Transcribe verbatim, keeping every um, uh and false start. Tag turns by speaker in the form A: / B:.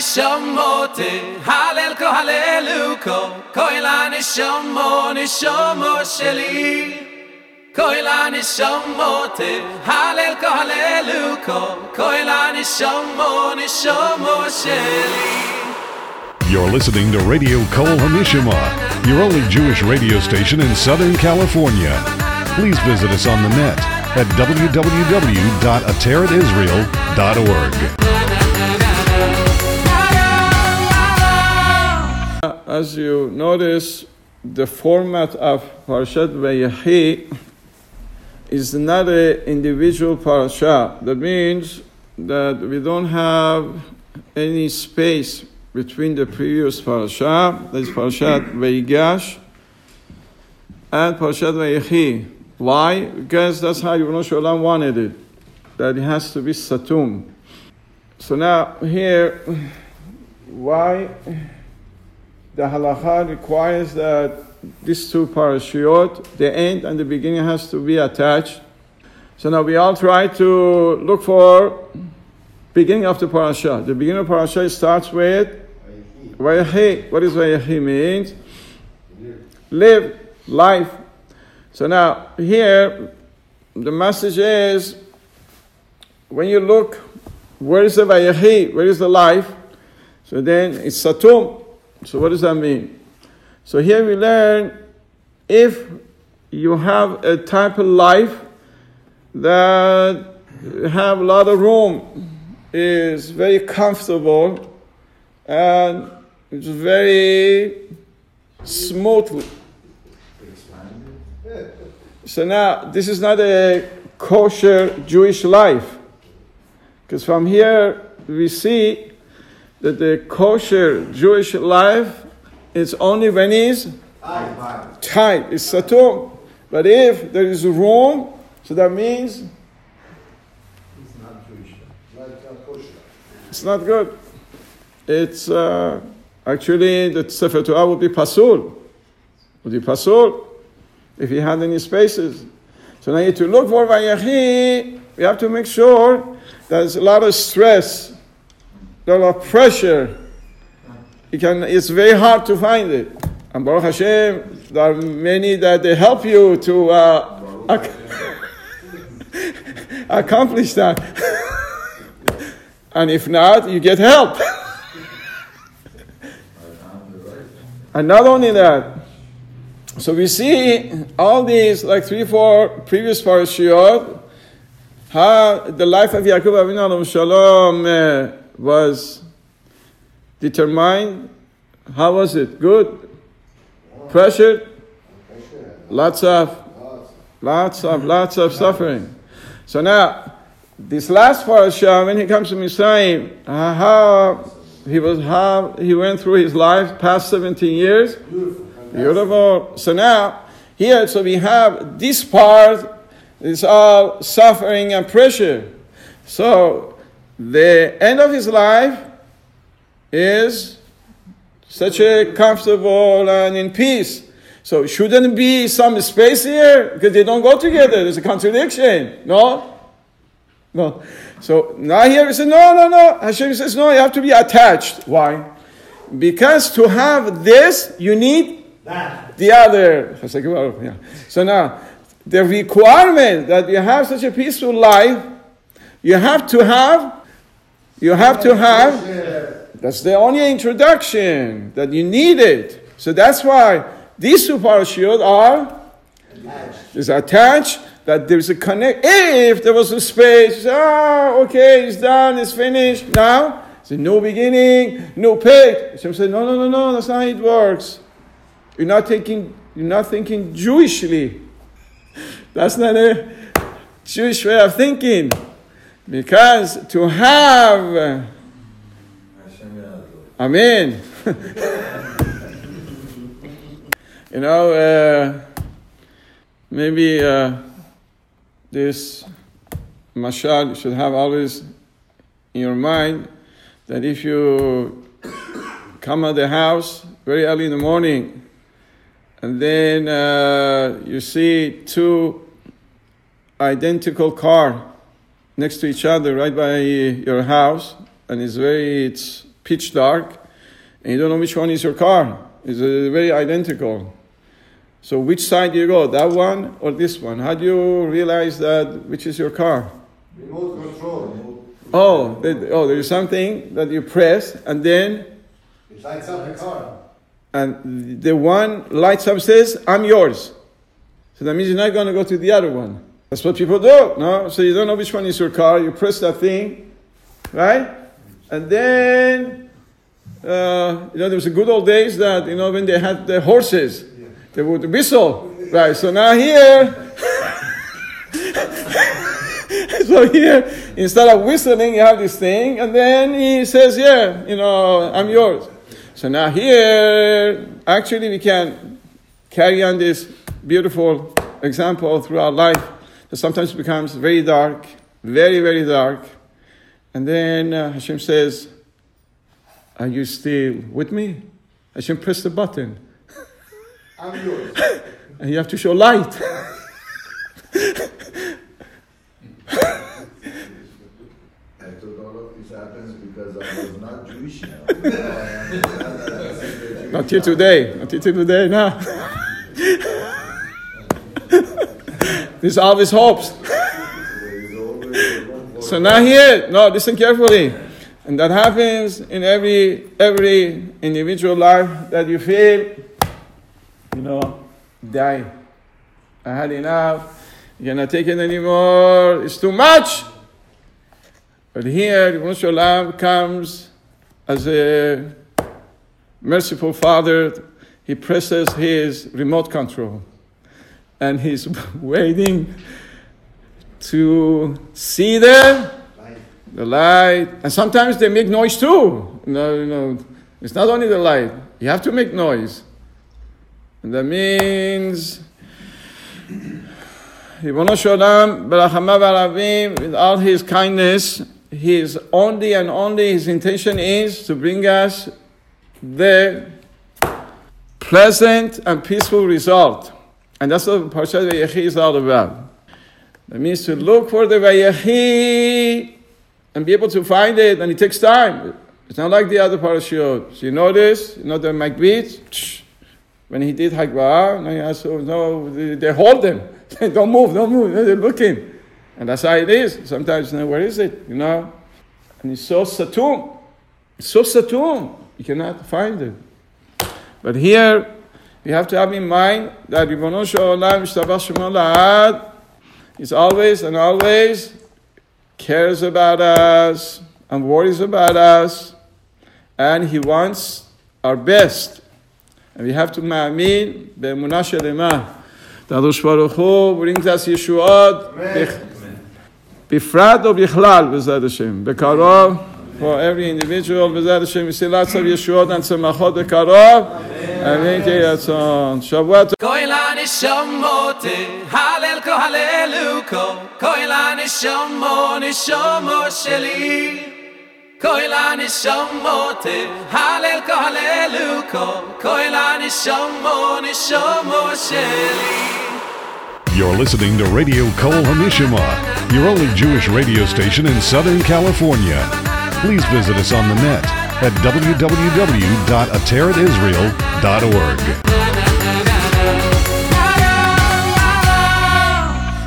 A: nishamote, halel ko haleluko, koila nishamo, nishamo sheli. Koila nishamote, halel ko haleluko, koila nishamo, nishamo sheli.
B: You're listening to Radio Kol Hamishama, your only Jewish radio station in Southern California. Please visit us on the net at w w w dot ateret israel dot org.
C: As you notice, the format of Parashat Vayechi is not an individual parasha. That means that we don't have any space between the previous parasha, that is Parashat Vayigash, and Parashat Vayechi. Why? Because that's how Ribono Shel Olam wanted it, that it has to be satum. So now here, why the halacha requires that these two parashiot, the end and the beginning, has to be attached. So now we all try to look for beginning of the parasha. The beginning of the parasha starts with Vayechi. What does Vayechi means? Live, life. So now here, the message is, when you look, where is the Vayechi? Where is the life? So then it's satum. So what does that mean? So here we learn, if you have a type of life that have a lot of room, is very comfortable, and it's very smooth. So now, this is not a kosher Jewish life. Because from here, we see that the kosher Jewish life is only when it's tight, it's satum. But if there is room, so that means
D: it's not Jewish, not kosher.
C: It's not good. It's uh, actually the Sefer Torah would be pasul. Would be pasul if he had any spaces. So now you have to look for Vayechi. We have to make sure there's a lot of stress, a lot of pressure. You can. It's very hard to find it. And Baruch Hashem, there are many that they help you to uh, ac- accomplish that. And if not, you get help. And not only that, so we see all these, like three, four previous parashiyot, how the life of Yaakov Avinu Alav Shalom uh, was determined. How was it? Good? Pressured? Lots of, lots of, lots of suffering. So now, this last parasha, when he comes to Mitzrayim, uh, how he was, how he went through his life, past seventeen years. Beautiful. Beautiful. So now, here, so we have this part, is all suffering and pressure. So, the end of his life is such a comfortable and in peace. So, shouldn't be some space here? Because they don't go together. There's a contradiction. No? No. So, now here we say, no, no, no. Hashem says, no, you have to be attached. Why? Because to have this, you need
D: that.
C: The other. Yeah. So now, the requirement that you have such a peaceful life, you have to have, you have to have, that's the only introduction, that you need it. So that's why these two parashiyot are is attached, that there's a connect. If there was a space, oh, okay, it's done, it's finished. Now, it's a new beginning, new page. Hashem said, no, no, no, no, that's not how it works. You're not thinking, you're not thinking Jewishly. That's not a Jewish way of thinking. Because to have, Amen. You know, uh, maybe uh, this mashal you should have always in your mind, that if you come out of the house very early in the morning, and then uh, you see two identical cars next to each other right by your house, and it's very it's pitch dark, and you don't know which one is your car. It's uh, very identical. So which side do you go, that one or this one? How do you realize that which is your car?
D: Remote control. Remote
C: Oh, that, oh, there is something that you press, and then
D: It lights up the car.
C: and the one lights up says, I'm yours. So that means you're not going to go to the other one. That's what people do, no? So you don't know which one is your car, you press that thing, right? And then, uh, you know, there was the good old days that, you know, when they had the horses, they would whistle, right? So now here, so here, instead of whistling, you have this thing, and then he says, yeah, you know, I'm yours. So now here, actually we can carry on this beautiful example throughout life. That sometimes it becomes very dark, very, very dark. And then uh, Hashem says, are you still with me? Hashem press the button.
D: I'm yours.
C: And you have to show light.
D: I thought all of this happens because I was not Jewish now.
C: Not till today. Not till today, no. There's always hopes. So now here, no, listen carefully. And that happens in every every individual life that you feel, you know, die. I had enough. You cannot take it anymore. It's too much. But here, Ribono Shel Olam comes as a merciful Father. He presses his remote control. And he's waiting to see them, the light. And sometimes they make noise too. You know, you know, it's not only the light. You have to make noise. And that means, Ribono Shel Olam, Berachamav Aravim, with all his kindness, his only and only his intention is to bring us the pleasant and peaceful result. And that's what Parshat Vayechi is all about. That means to look for the Vayechi and be able to find it, and it takes time. It's not like the other parashiyot. So you notice, you know the Magbit, when he did Hagbah, no, they, they hold them. Don't move, don't move. They're looking. And that's how it is. Sometimes, you know, where is it? You know? And it's so satum. It's so satum. You cannot find it. But here, we have to have in mind that Ribono Shel Olam Yishtabach Shemo La'ad is always and always cares about us and worries about us, and he wants our best. And we have to ma'amin be'emunah shelema. The HaKadosh Baruch Hu brings us Yeshuot bifrat or bichlal, b'ezrat Hashem. Bekarov, for every individual, b'ezrat Hashem, we say lots of Yeshuot and tzemachot bekarov. Amen. Shavua tov.
A: Koila nishamote, halel ko haleluko. Koila nishamo, nishamo sheli. Koila nishamote, halel ko haleluko. Koila nishamo, nishamo sheli.
B: You're listening to Radio Kol HaNishama, your only Jewish radio station in Southern California. Please visit us on the net at w w w dot ateret israel dot org.